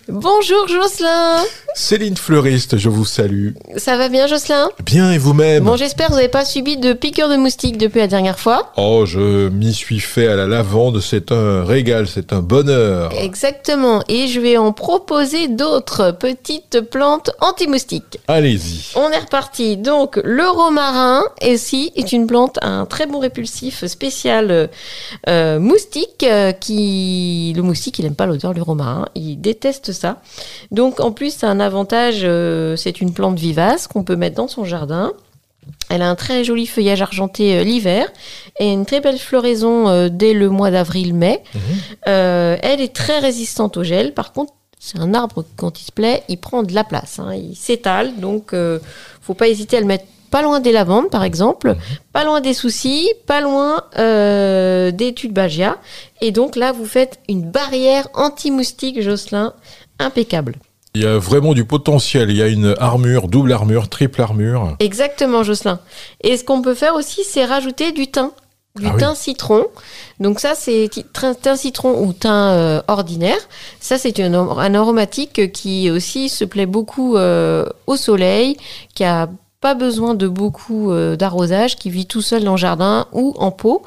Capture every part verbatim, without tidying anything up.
Bonjour Jocelyn. Céline Fleuriste, je vous salue. Ça va bien Jocelyn? Bien, et vous-même? Bon, j'espère que vous n'avez pas subi de piqûres de moustiques depuis la dernière fois. Oh, je m'y suis fait à la lavande, c'est un régal, c'est un bonheur. Exactement, et je vais en proposer d'autres petites plantes anti-moustiques. Allez-y. On est reparti. Donc, le romarin, ici, est une plante, un très bon répulsif spécial euh, moustique. Euh, qui... Le moustique, il n'aime pas l'odeur du romarin, il déteste ça. Donc, en plus, ça a un avantage, euh, c'est une plante vivace qu'on peut mettre dans son jardin. Elle a un très joli feuillage argenté euh, l'hiver et une très belle floraison euh, dès le mois d'avril-mai. Mmh. Euh, elle est très résistante au gel. Par contre, c'est un arbre, quand il se plaît, il prend de la place. Hein, il s'étale, donc il euh, ne faut pas hésiter à le mettre pas loin des lavandes, par exemple, mmh. pas loin des soucis, pas loin euh, des tulbagia. Et donc là, vous faites une barrière anti-moustique, Jocelyn, impeccable. Il y a vraiment du potentiel. Il y a une armure, double armure, triple armure. Exactement, Jocelyn. Et ce qu'on peut faire aussi, c'est rajouter du thym. Du ah thym oui. citron. Donc ça, c'est thym citron ou thym euh, ordinaire. Ça, c'est un, un aromatique qui aussi se plaît beaucoup euh, au soleil, qui a pas besoin de beaucoup euh, d'arrosage, qui vit tout seul dans le jardin ou en pot.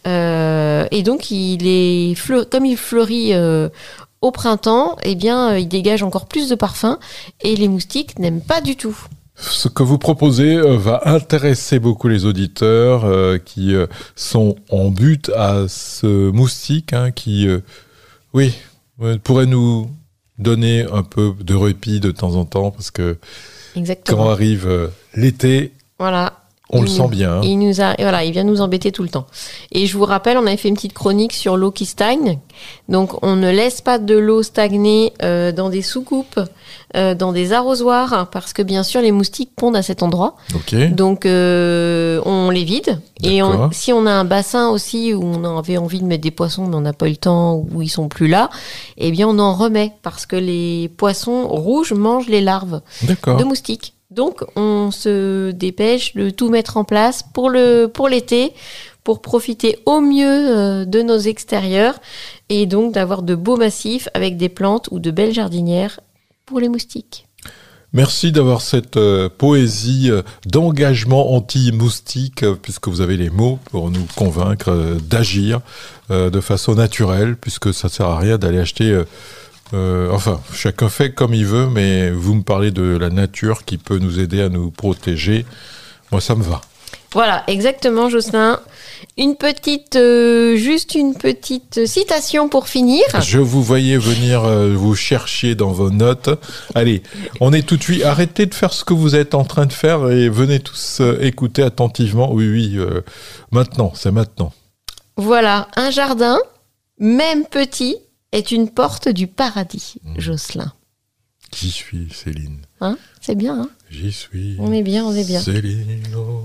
Euh, et donc, il est fleur- comme il fleurit euh, au printemps, eh bien, il dégage encore plus de parfum et les moustiques n'aiment pas du tout. Ce que vous proposez euh, va intéresser beaucoup les auditeurs euh, qui euh, sont en but à ce moustique hein, qui, euh, oui, pourrait nous donner un peu de répit de temps en temps parce que Exactement. Quand arrive euh, l'été, voilà. on il le nous, sent bien. Il, nous a, voilà, il vient nous embêter tout le temps. Et je vous rappelle, on avait fait une petite chronique sur l'eau qui stagne. Donc, on ne laisse pas de l'eau stagner euh, dans des soucoupes, euh, dans des arrosoirs, parce que bien sûr, les moustiques pondent à cet endroit. Okay. Donc, euh, on les vide. D'accord. Et on, si on a un bassin aussi où on avait envie de mettre des poissons, mais on n'a pas eu le temps, où ils sont plus là, eh bien, on en remet, parce que les poissons rouges mangent les larves D'accord. de moustiques. Donc, on se dépêche de tout mettre en place pour, le, pour l'été, pour profiter au mieux de nos extérieurs et donc d'avoir de beaux massifs avec des plantes ou de belles jardinières pour les moustiques. Merci d'avoir cette euh, poésie euh, d'engagement anti-moustique, euh, puisque vous avez les mots pour nous convaincre euh, d'agir euh, de façon naturelle, puisque ça ne sert à rien d'aller acheter... Euh, Euh, enfin, chacun fait comme il veut, mais vous me parlez de la nature qui peut nous aider à nous protéger. Moi, ça me va. Voilà, exactement, Jocelyn. Une petite, euh, juste une petite citation pour finir. Je vous voyais venir euh, vous chercher dans vos notes. Allez, on est tout de suite. Arrêtez de faire ce que vous êtes en train de faire et venez tous euh, écouter attentivement. Oui, oui, euh, maintenant, c'est maintenant. Voilà, un jardin, même petit, est une porte du paradis, mmh. Jocelyn. J'y suis, Céline. Hein, c'est bien, hein? J'y suis. On est bien, on est bien. Céline au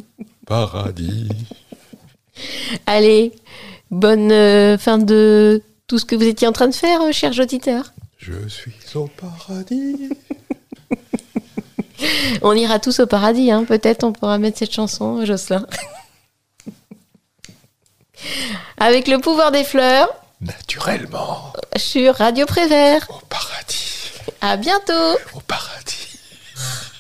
paradis. Allez, bonne euh, fin de tout ce que vous étiez en train de faire, euh, chers auditeurs. Je suis au paradis. On ira tous au paradis, hein. Peut-être on pourra mettre cette chanson, Jocelyn. Avec le pouvoir des fleurs. Naturellement. Sur Radio Prévert. Au paradis. À bientôt. Au paradis.